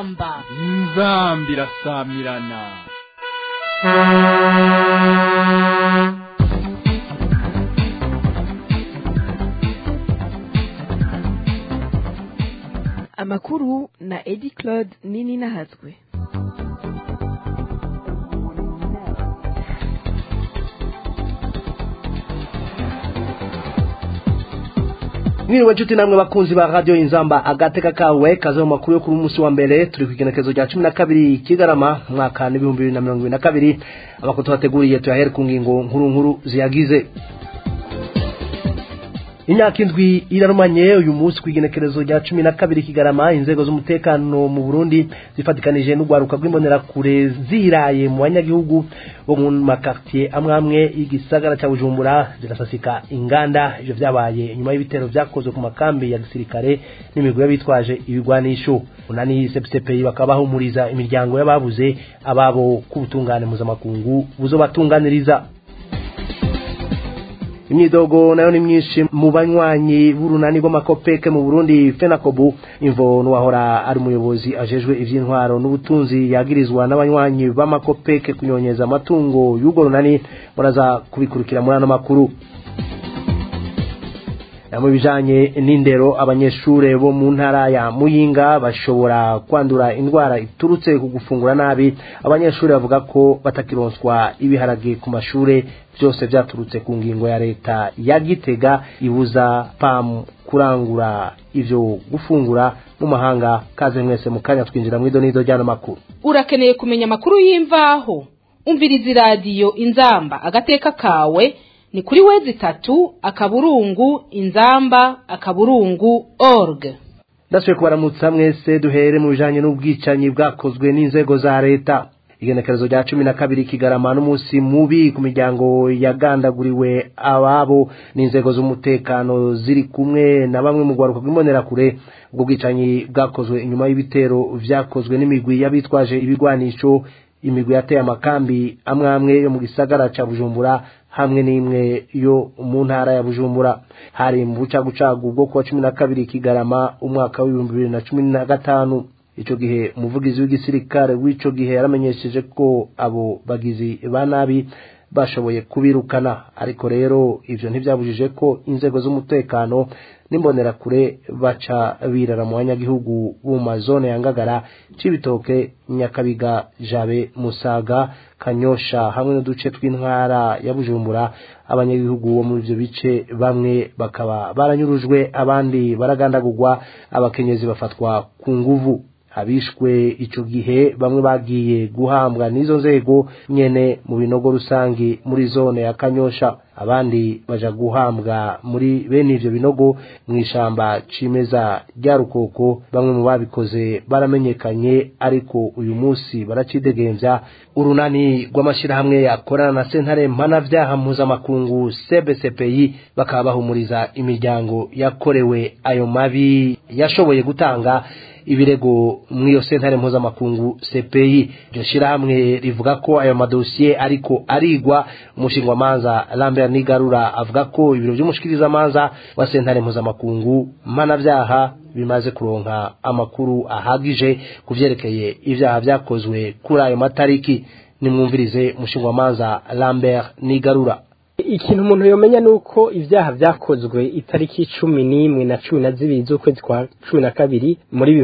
inzamba irasamirana. Amakuru na Edi Claude Nini Nahazwe. Mwiriwe nshuti namwe bakunzi ba radio Inzamba agateka kawe kaze mu makuru yo kuri umunsi wa mbere turi kwigenekezo rya 12 Kigarama mwaka 2022 abakoto bateguriye tuyahere ku ngingo nkuru ziyagize. Imyaka indwi irarumanye uyu munsi kwigenekerezo rya 12 Kigarama inzego z'umutekano mu Burundi zifatikanije n'ugwaruka rw'imbonera kure ziraye mu banyagihugu bo mu makartier amwamwe y'igisagara cya Bujumbura zirasasika inganda ivyo vyabaye nyuma y'ibitero vyakozwe ku makambi ya gisirikare n'imigwi y'abitwaje ibigwanisho. Unani CPCPI bakabahumuriza imiryango y'ababuze ababo ku butungane mpuzamakungu buzobatunganiriza. Imyidogo nayo ni myinshi mu banywanyi b'urunani rw'amakopeke mu Burundi FENACOBU imvo n'uwahora ari umuyobozi ajejwe ivy'intwaro n'ubutunzi yagirizwa n'abanywanyi b'amakopeke kunyonyeza amatungo y'ugo runani muraza kubikurikira muri ano makuru. Mu bijanye n'indero abanyeshure bo mu ntara ya Muyinga bashobora kwandura indwara iturutse ku gufungura nabi. Abanyeshure bavuga ko batakironswa ibiharage ku mashure byose byaturutse ku ngingo ya leta ya Gitega ibuza PAM kurangura ivyo gufungura mu mahanga. Kaze mwese mukanya twinjira mu idonido ryano makuru. Urakeneye kumenya makuru y'imvaho umviriza radio Inzamba agateka kawe ni kuri wezi 3 akaburungu inzamba.org. Ndaswe kubaramutsa mwese duhere mu bijanye n'ubwicanyi bwakozwe n'inzego za leta. Igenekerezo rya 12 Kigarama n'umunsi mubi ku miryango yagandaguriwe ababo n'inzego z'umutekano ziri kumwe na bamwe mu gwaruka rw'imbonera kure. Ubwo bwicanyi bwakozwe inyuma y'ibitero vyakozwe n'imigwi y'abitwaje ibigwanisho, imigwi yateye amakambi amwamwe yo mu gisagara ca Bujumbura hamwe n'imwe yo mu ntara ya Bujumbura. Hari mu bucagucagu bwo kwa 12 Kigarama umwaka wa 2015. Ico gihe umuvugizi w'igisirikare w'ico gihe yaramenyesheje ko abo bagizi banabi bashoboye kubirukana, ariko rero ivyo ntivyabujije ko inzego z'umutekano n'imbonera kure baca birara mu banyagihugu mu mazone ya Ngagara, Cibitoke, Nyakabiga, Jabe, Musaga, Kanyosha hamwe n'uduce tw'intwara ya Bujumbura. Abanyagihugu bo muri ivyo bice bamwe bakaba baranyurujwe abandi baragandagurwa, abakenyezi bafatwa ku nguvu. Abishwe ico gihe bamwe bagiye guhambwa n'izo nzego nyene mu binogo rusangi muri zone ya Kanyosha, abandi baja guhambwa muri bene ivyo binogo mw'ishamba cimeza rya Rukoko. Bamwe mu babikoze baramenyekanye ariko uyu munsi baracidegembya. Urunani rw'amashirahamwe yakorana na sentare mpanavyaha mpuzamakungu CPCPI bakaba bahumuriza imiryango yakorewe ayo mabi yashoboye gutanga ibirego mwiyo sentare mpuzamakungu CPI. Iryo shirahamwe rivuga ko ayo madosiye ariko arigwa. Umushingwamanza Lambert Nigarura avuga ko ibiro by'umushikiriza manza wa sentare mpuzamakungu mpanavyaha bimaze kuronka amakuru ahagije kuvyerekeye ivyaha vyakozwe kuri ayo matariki. Nimwumvirize umushingwamanza Lambert Nigarura. Ikintu umuntu yomenya nuko ivyaha vyakozwe itariki 11 na 12 z'ukwezi kwa 12 muri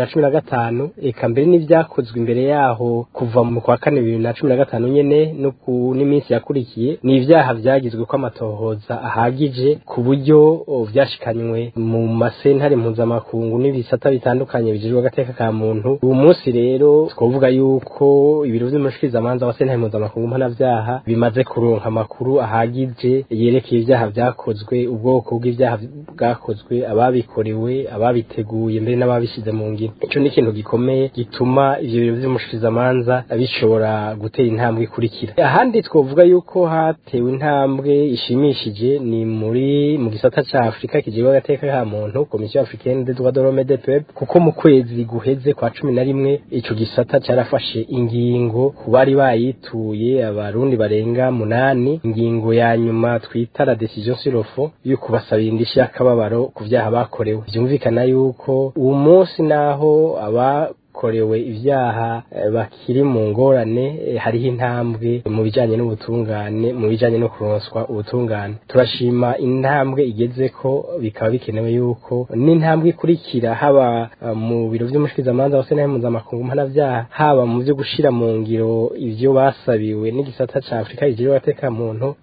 2015 eka mbere n'ivyakozwe imbere yaho kuva mu kwa 4 2015 nyene no ku n'iminsi yakurikiye ni ivyaha vyagizwe ko amatohoza ahagije ku buryo vyashikanywe mu masentare mpuzamakungu n'ibisata bitandukanye bijejwe agateka ka muntu. Uyu munsi rero twovuga yuko ibiro vy'umushikiriza manza wa sentare mpuzamakungu mpanavyaha bimaze kuronka amakuru ahagije yerekeye ivyaha vyakozwe, ubwoko bw'ivyaha bwakozwe, ababikorewe, ababiteguye mbere n'ababishize mu ngiro. Ico ni ikintu gikomeye gituma ivyo biro vy'umushikiriza manza bishobora gutera intambwe ikurikira. Ahandi twovuga yuko hatewe intambwe ishimishije ni mu gisata ca Afrika kijejwe agateka ka muntu, Commission Africaine des droits de l'homme et des peuples, kuko mu kwezi guheze kwa 11 ico gisata carafashe ingingo ku bari bayituye abarundi barenga 8. Ingingo ya nyuma twita la décision sur le fond yuko basabira indishyi y'akababaro ku vyaha bakorewe. Byumvikana yuko uwo munsi naho abakorewe ivyaha bakiri mu ngorane hariho intambwe mu bijanye n'ubutungane mu bijanye no kuronswa ubutungane turashima intambwe igeze ko bikaba bikenewe yuko n'intambwe ikurikira haba mu biro vy'umushikizamanza hose n'impuzamakuru mpanavyaha haba mu vyo gushira mu ngiro ivyo basabiwe n'igisata ca Afrika ijejwe agateka muntu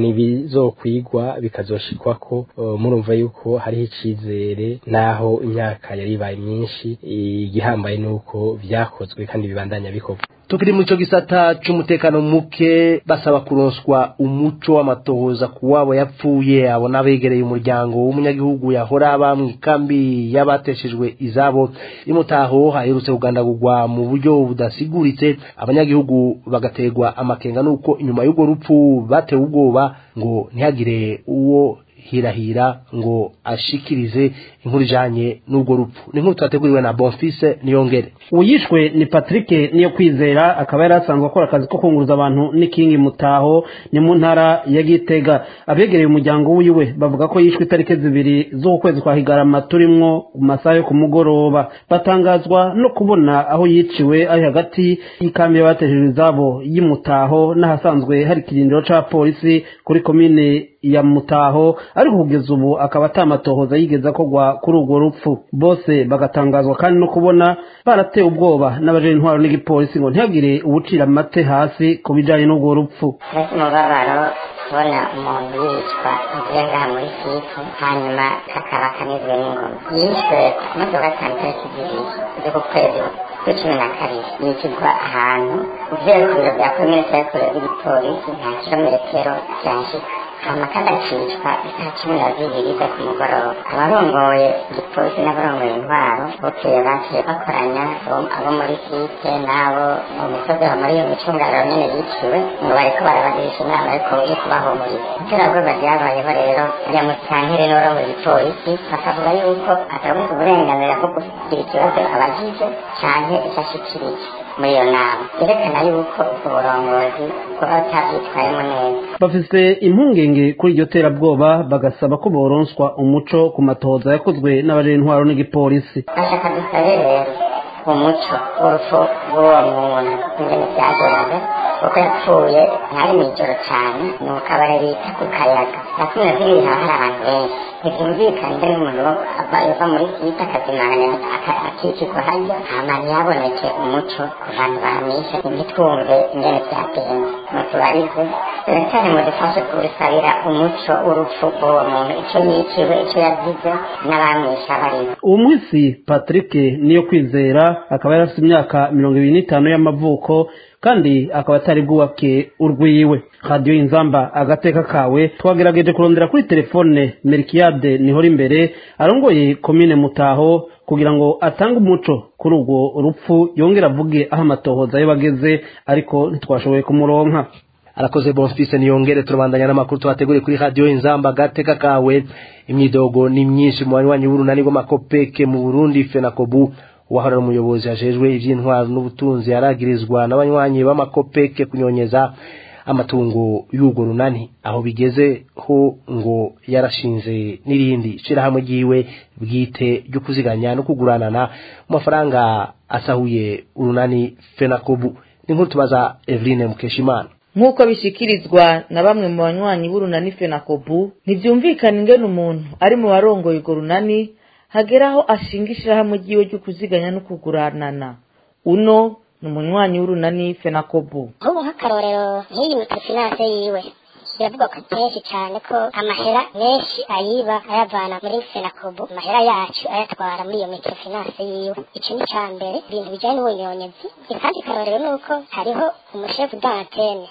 nibizokwigwa bikazoshikwako murumva yuko hariho icizere naho imyaka yari ibaye myinshi igihambaye nuko vyakozwe kandi bibandanya bikorwa. Tukiri mu cyo gisata c'umutekano muke basaba kuronswa umuco w'amatohoza kuwabo yapfuye abo nabegereye umuryango w'umunyagihugu yahora bamwikambi yabateshejwe izabo imutaho haherutse kugandagurwa mu buryo budasiguritse abanyagihugu bagategwa amakenga nuko inyuma y'ugo rupfu batewe ubwoba ngo ntihagire uwo hirahira ngo ashikirize inkuru ijanye n'ubwo rupfu ni nkuru twateguriwe na Bonfise Niyongere. Uyishwe ni Patrick niyo kwizera akaba yarasanzwe akora akazi ko kunguruza abantu n'ikingi mutaho ni mu ntara ya Gitega abegereye umuryango wiwe bavuga ko yishwe itariki 2 z'ukwezi kwa Higarama turimwo masaha yo kumugoroba batangazwa no kubona aho yiciwe ari hagati y'ikambi y'abatejejwe izabo y'imutaho n'ahasanzwe hari kirindiro ca polisi kuri komine ya Mutaho ariko kugeza ubu akaba atamatohoza yigeza kogwa kuri urwo rupfu bose bagatangazwa kandi no kubona barateye ubwoba n'abaje intwaro n'igipolisi ngo ntihagire ubucira amate hasi ku bijanye n'urwo rupfu. Mubabaro kubona umuntu yicwa ngenga muri situ hanyuma kakaba kanizwe n'ingoma yishwe ku munsi wa gatanu tariki 2 z'ukwezi kw'icumi na kabiri yicirwa ahantu uvuye ku biro bya komine cyakore y'igipolisi nta kilometero cyashika amakanda acishwa isaha 12 zo ku mugoroba abarongoye igipolisi n'abarongoye intwaro bukeye baciye bakoranya abo muri site n'abo mu misozi ho muri iyo micungararo nyene yiciwe ngo bariko barabagirisha inama ariko yo kubahumuriza iterabwoba ryabayeho rero ya musantire n'abarongoye igipolisi bakavuga yuko atabuze uburenganzira bwo kugira ikibazo abagize canke ishashikirije muri iyo nama yerekana yuko uburongozi kuba butavyitwayemo neza. Bafise impungenge kuri iryo terabwoba bagasaba ko boronswa umuco ku matohoza yakozwe n'abaje intwaro n'igipolisi. Bashaka dusabe rero umuco w'urupfu rw'uwo muntu ingene vyagenze kuko yapfuye ntari mw'ijoro cane nuko abare bita ku kayaga nakumwe zibiri haba hari abantu benshi ntivyumvikane mbere n'umuntu yova muri site akazimana akikirwa harya hama ntiyaboneke umuco ku bantu bamwishe ntitwumve ingene vyagenze mutubarize cyane mudufashe kubisabira umuco w'urupfu rw'uwo muntu ico yiciwe ico yazize n'abamwishe abariho. Uwo munsi Patrick niyo kwizera akaba yarafite imyaka 25 y'amavuko kandi akaba atari bwubake urwiwe. Radio Inzamba agateka kawe twagerageje kurondera kuri telefone Melkiade Nihora imbere arongoye komine Mutaho kugira ngo atange umuco kuri urwo rupfu yongera avuge aho amatohoza y'abageze ariko ntitwashoboye kumuronka. Arakoze Bonfise Niyongere. Turabandanya n'amakuru twateguriye kuri Radio Inzamba agateka kawe. Imyidogo ni myinshi mu banywanyi b'urunani rw'amakopeke mu Burundi FENACOBU wahora umuyobozi ajejwe ivy'intwaro n'ubutunzi yaragirizwa n'abanywanyi b'amakopeke kunyonyeza amatungo y'ugo runani aho bigeze ho ngo yarashinze n'irindi shirahamwe giwe bwite ryo kuziganya no kuguranana mu mafaranga asahuye urunani FENACOBU. Ni nkuru tubaza Eveline Mukeshimana. Nkuko bishikirizwa na bamwe mu banywanyi b'urunani FENACOBU ntivyumvikana ingene umuntu ari mu barongoye urwo runani hageraho ashinga ishirahamwe giwe ryo kuziganya no kuguranana. Uno ni umunywanyi w'urunani FENACOBU. Ubu nk'akarorero nk'iyi microfinance yiwe biravuga ko kenshi cyane ko amahera menshi ayiba ayavana muri FENACOBU amahera yacu ayatwara muri iyo microfinance yiwe. Ico ni cambere ibintu bijanye n'ubunyonyezi. Ikindi karorero nuko hariho umushefu d'antenne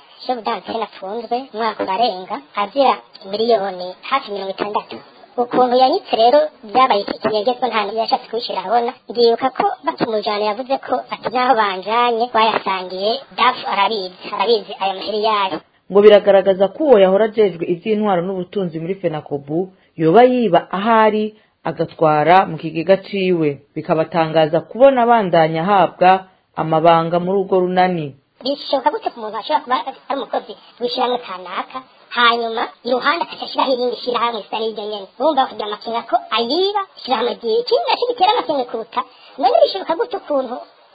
afunzwe umwaka urarenga azira miliyoni hafi 60. Ukuntu yanyitse rero byabaye ikinyegezwa nta yashatse kwishira abona ndibuka ko batumujana yavuze ko ati naho banjanye bayasangiye dafu arabizi aya maheri yayo. Ngo biragaragaza ko uwo yahora ajejwe ivy'intwaro n'ubutunzi muri FENACOBU yoba yiba ahari agatwara mu kigega ciwe bikabatangaza kubona bandanya habwa amabanga muri urwo runani. Bishoboka gute ku muntu ashobora kuba ari umukozi w'ishyirahamwe kanaka hanyuma iruhande akashiraho irindi shirahamwe isa n'iryo nyene bumva kugira amakenga ko ayiba shirahamwe giye ikindi nacyo gitera amakenga kuruta none bishoboka gute ukuntu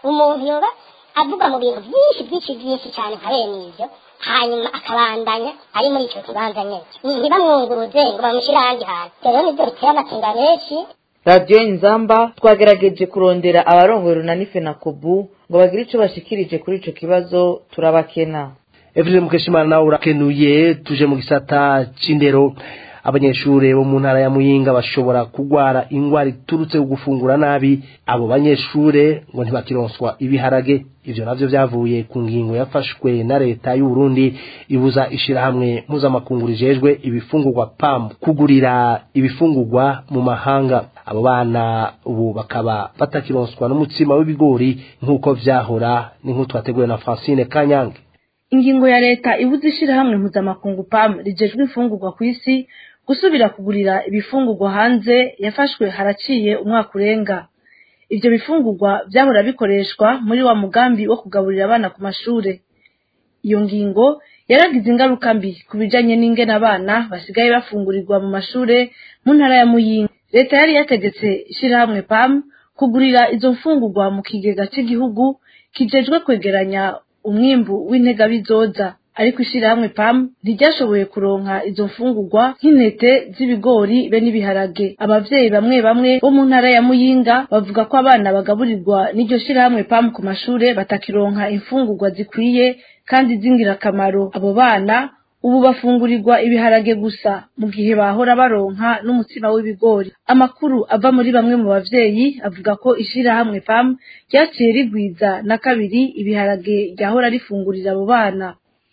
umuntu yoba avuga mu bintu byinshi cyane nka bene ivyo hanyuma akabandanya ari muri ico kibanza nyene ntibamwunguruze ngo bamushyire ahandi hantu rero nivyo biteye amakenga menshi. radiyo inzamba twagerageje kurondera abarongoye runani fenakobu ngo bagire ico bashikirije kuri ico kibazo turabakena. Evrine Mukeshimana nawe urakenuye. Tuje mu gisata c'indero. Abanyeshure bo mu ntara ya Muyinga bashobora kugwara ingwara iturutse gufungura nabi. Abo banyeshure ngo ntibakironswa ibiharage. Ivyo navyo vyavuye ku ngingo yafashwe na leta y'u Burundi ibuza ishirahamwe mpuzamakungu rijejwe ibifungurwa PAM kugurira ibifungurwa mu mahanga. Abo bana ubu bakaba batakironswa n'umutsima w'ibigori nk'uko vyahora. Ni nk'uko twateguye na Francine Kanyange. Ingingo ya leta ibuza ishirahamwe mpuzamakungu PAM rijejwe ifungurwa ku isi gusubira kugurira ibifungurwa hanze yafashwe haraciye umwaka urenga. Ivyo bifungurwa vyahora bikoreshwa muri wa mugambi wo kugaburira abana ku mashure. Iyo ngingo yaragize ingaruka mbi kubijanye n'ingene abana basigaye bafungurirwa mu mashure mu ntara ya Muyinga. Leta yari yategetse ishirahamwe PAM kugurira izo mfungurwa mu kigega cy'igihugu kijejwe kwegeranya umwimbu w'intega bizoza, ariko ishirahamwe PAM ntiryashoboye kuronka izo mfungurwa nk'intete z'ibigori be n'ibiharage. Abavyeyi bamwe bamwe bo mu ntara ya Muyinga bavuga ko abana bagaburirwa n'iryo shirahamwe PAM ku mashure batakironka imfungurwa zikwiye kandi zingirakamaro. Abo bana ubu bafungurirwa ibiharage gusa mu gihe bahora baronka n'umutsima w'ibigori. Amakuru ava muri bamwe mu bavyeyi avuga ko ishirahamwe PAM ryaciye rigwiza na kabiri ibiharage ryahora rifungurira abo bana.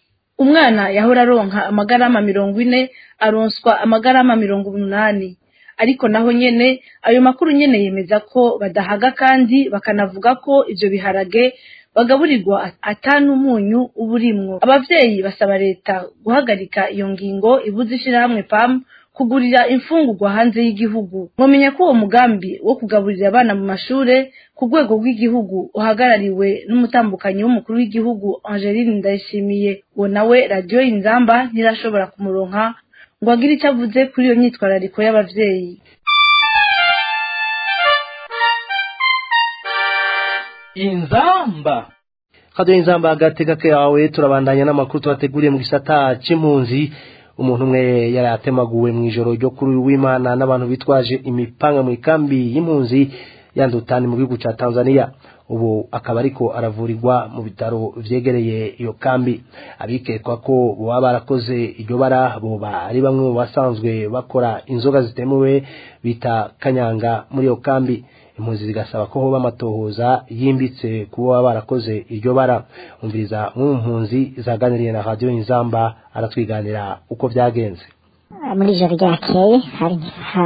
Umwana yahora aronka amagarama 40 aronswa amagarama 80. Ariko naho nyene ayo makuru nyene yemeza ko badahaga kandi bakanavuga ko ivyo biharage bagaburirwa atanu umunyu uburimwo. Abavyeyi basaba leta guhagarika iyo ngingo ibuza ishirahamwe PAM kugurira imfungurwa hanze y'igihugu. Mwomenya ko uwo mugambi wo kugaburira abana mu mashure ku rwego rw'igihugu uhagarariwe n'umutambukanyi w'umukuru w'igihugu Angeline Ndayishimiye. Uwo nawe radiyo Inzamba ntirashobora kumuronka ngo agire icyo avuze kuri iyo myitwarariko y'abavyeyi. Inzamba Radio Inzamba agateka kawe. Turabandanya n'amakuru twateguriye mu gisata c'impunzi. Umuntu umwe yari atemaguwe mu ijoro ryo kuri w'Imana n'abantu bitwaje imipanga mu ikambi y'impunzi yandutani mu gihugu ca Tanzania. Ubu akaba ariko aravurirwa mu bitaro vyegereye iyo kambi. Abikekwa ko boba barakoze iryo bara boba ari bamwe mu basanzwe bakora inzoga zitemewe bita kanyanga muri iyo kambi. Impunzi zigasaba ko hoba amatohoza yimbitse kuba barakoze iryo bara. Umviriza mu mpunzi zaganiriye na Radio Inzamba aratwiganira uko vyagenze. Muri ijoro ryakeye hari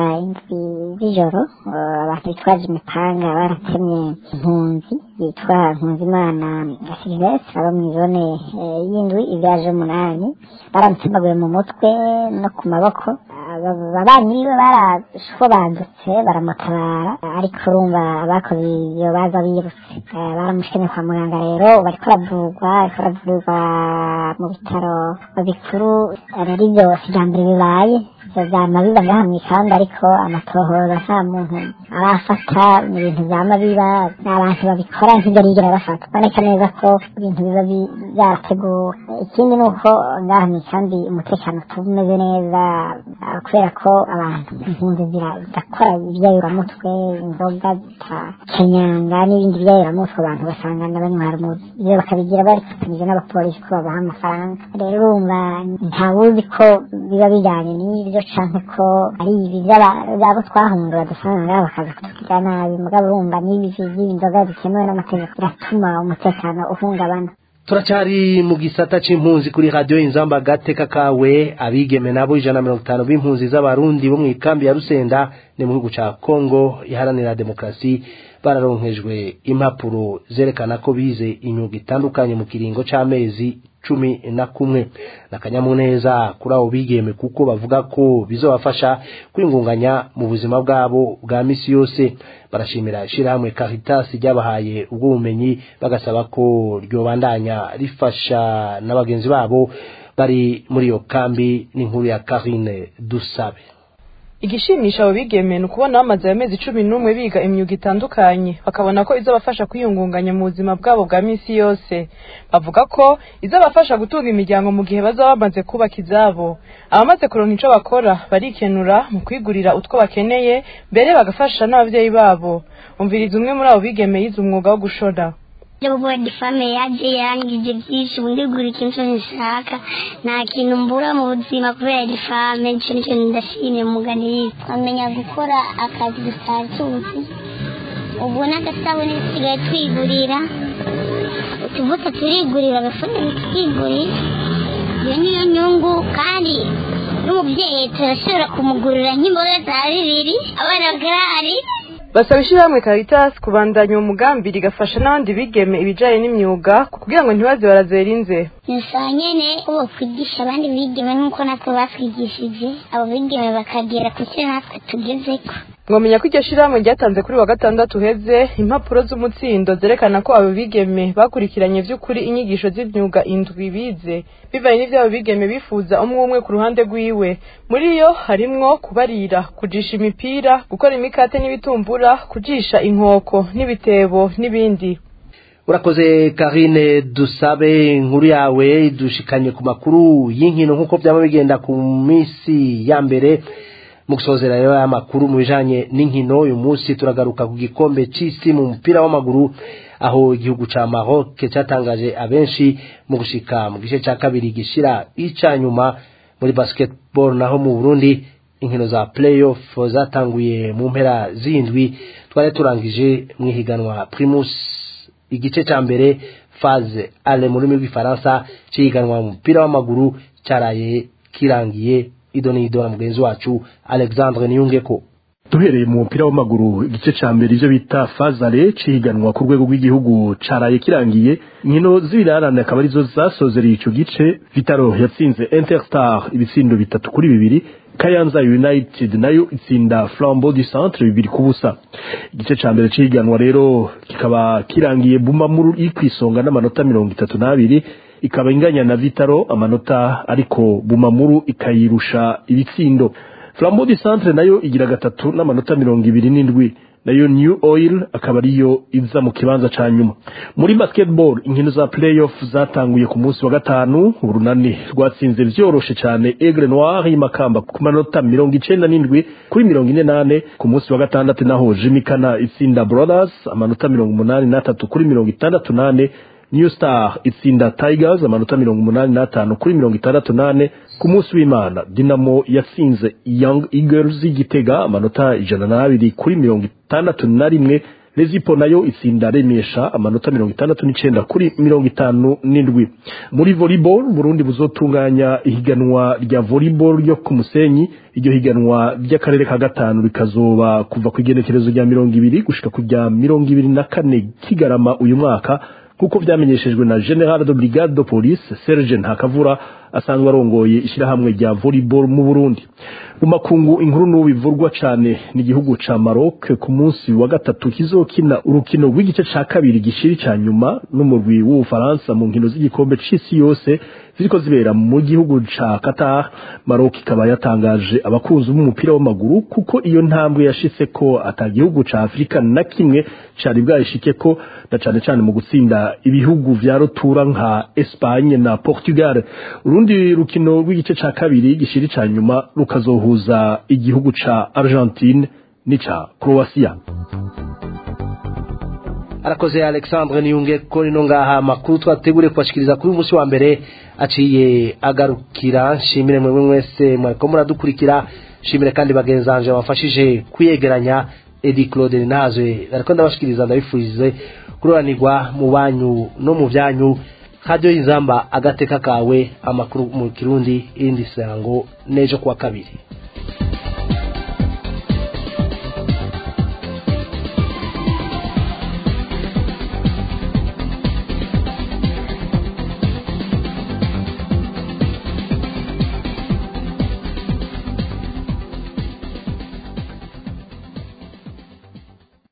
z'ijoro abantu bitwaje imipanga baratemye impunzi yitwa Nkunzimana Silvestre aba mw'izone y'indwi ibyaje 8 baramutemaguye mu mutwe no ku maboko. Ababanyi biwe barashobandutse baramutabara ariko urumva abakoze iyo baza birutse baramushikanye kwa muganga. Rero bariko baravurwa mu bitaro bikuru rero ibyo sijambere bibaye vyama biba ngaha mw'ikamba ariko amatohoza nta muntu arafata mu bintu vyama biba n'abantu babikora ntigarigera bafata. Boneka neza ko ibintu biba byarateguwe. Ikindi nuko ngaha mw'ikambi umutekano tumeze neza kubera ko abantu impunzi zirakora ivyayuramutwe inzoga kanyanga n'ibindi vyayuramutwe abantu basangana banywa rumogi. Ivyo bakabigira barifatanyije n'abapolisi ko babaha amafaranga. Rero urumva ntawuzi ko biba bijanye n'ivyo canke ko ari ibi vy'abo twahungura dusanga ngaho bakaza kutugira nabi. Mugabo urumva n'ibi vy'inzoga zikenewe n'amategeko biratuma umutekano uhungabana. Turacari mu gisata c'impunzi kuri Radio Inzamba agateka kawe. Abigeme nabo 150 b'impunzi z'abarundi bo mu ikambi ya Rusenda ne mu gihugu ca Kongo iharanira demokrasi bararonkejwe impapuro zerekana ko bize imyuga itandukanye mu kiringo c'amezi 11 nakanyamuneza kuri abo bigeme kuko bavuga ko bizobafasha kwingunganya mu buzima bwabo bwa misi yose. Barashimira ishirahamwe Caritas ryabahaye ubwo bumenyi bagasaba ko ryobandanya rifasha n'abagenzi babo bari muri iyo kambi. N'inkuru ya Karine Dusabe. igishimisha abo bigeme ni ukubona bamaze amezi 11 biga imyuga itandukanye bakabona ko izabafasha kwiyungunganya mu buzima bwabo bwa minsi yose. Bavuga ko izabafasha gutunga imiryango mu gihe bazaba bamaze kubaka izabo. Abamaze kuronka ico bakora barikenura mu kwigurira utwo bakeneye, mbere bagafasha n'abavyeyi babo. Umviriza umwe muri abo bigeme yize umwuga wo gushona. Jobo di fame yaje yangije byinshi ndigura ikintu nshaka nta kintu mbura mu buzima kubera di fame nicyo ndashimye mugani amenya gukora akazi gusatuzi ubu n'agasabune sigaye twigurira tuvuta turigurira agafune twigurira iyo niyo nyungu kandi n'umubyeyi turashobora kumugurira nk'imboga za bibiri abana garari. Basaba ishyirahamwe Caritas kubandanya umugambi rigafasha n'abandi bigeme ibijanye n'imyuga kugira ngo ntibaze barazera inze. Nyene ubo kwigisha abandi bigeme nk'uko natwe batwigishije abo bigeme bakagera ku cyo natwe tugezeko. Ngomenya ko iryo shirahamwe ryatanze kuri wa gatandatu uheze impapuro z'umutsindo zerekana ko abo bigeme bakurikiranye vy'ukuri inyigisho z'imyuga indwi bize bivanye n'ivyo abo bigeme bifuza umwe ku ruhande rwiwe. Muri yo harimwo kubarira, kujisha imipira, gukora imikate n'ibitumbura, kujisha inkoko n'ibitebo n'ibindi. Urakoze Karine Dusabe, inkuru yawe dushikanye ku makuru y'inkino nk'uko byaba bigenda ku minsi ya mbere. Mukusozera rero amakuru mu bijanye n'inkino uyu munsi turagaruka ku gikombe c'isi mu mupira w'amaguru aho igihugu ca Maroc cyatangaje abenshi mu gushika mu gice ca kabiri gishira icanyuma. Muri basketball naho mu Burundi inkino za playoff zatanguye mu mpera zindwi twari turangije mu higanwa Primus igice ca mbere phase ale mu rurimi rw'ifaransa ciganwa mu mupira w'amaguru cyaraye kirangiye. Idona mugenzi wacu Alexandre Niyungeko. Duhereye mu mupira w'amaguru igice ca mbere ivyo bita fazare ciganwa ku rwego rw'igihugu caraye kirangiye. Inkino z'ibirarane akaba arizo zasozereye ico gice. Vitaro yatsinze Interstar ibitsindo 3-2. Kayanza United nayo itsinda Flambeau du Centre 2-0. Igice ca mbere ciganwa rero kikaba kirangiye Bumamuru ikwisonga n'amanota 32. Ikaba inganya na Vitaro amanota ariko Bumamuru ikayirusha ibitsindo. Flambeau du Centre nayo igira gatatu n'amanota 27 nayo New Oil akaba ariyo iza mu kibanza ca nyuma. Muri basketball inkino za playoff zatanguye ku munsi wa gatanu. Urunani rwatsinze vyoroshe cyane Aigle Noir y'Imakamba ku manota 97 kuri 48. Ku munsi wa gatandatu naho Jimikana itsinda Brothers amanota 83 kuri 68. New Star itsinda Tigers amanota 85 kuri 68. Ku munsi w'Imana Dinamo yatsinze Young Eagles y'Igitega amanota 102 kuri 61. Lezipo nayo itsinda Remesha amanota 69 kuri 57. Muri volleyball Burundi buzotunganya ihiganwa rya volleyball ryo ku Musenyi. Iryo higanwa ry'akarere ka gatanu bikazoba kuva ku igenekerezo rya 20 gushika ku rya 24 Kigarama uyu mwaka kuko vyamenyeshejwe na General de Brigade de Police Serge Ntakavura asanzwe arongoye ishirahamwe rya volleyball mu Burundi. Mu makungu inkuru n'ubivurwa cyane n'igihugu ca Maroc ku munsi wa gatatu kizokina urukino rw'igice ca kabiri gishiri ca nyuma n'umurwi w'Ufaransa mu nkino z'igikombe c'isi yose ziriko zibera mu gihugu ca Qatar. Maroc ikaba yatangaje abakunzi b'umupira w'amaguru kuko iyo ntambwe yashitse ko atagihugu ca Afrika na kimwe cari bwayishike ko na cane mu gutsinda ibihugu vya rutura nka Espagne na Portugal. Urundi rukino rw'igice ca kabiri gishiri ca nyuma rukazohuza igihugu ca Argentine nica Croatia. Arakoze Alexandre Niyungeko nino ngaha makuru twategure kwashikiriza kuri umunsi wa mbere aciye agarukira. Shimire mwe mwese mwariko muradukurikira. Shimire kandi bagenzanje bafashije kuyegeranya. Edi Claude Nazwe ariko ndabashikiriza ndabifurize kuroranirwa mu banyu no mu byanyu. Radio Inzamba agateka kawe amakuru mu Kirundi indi sango nejo kwa kabiri.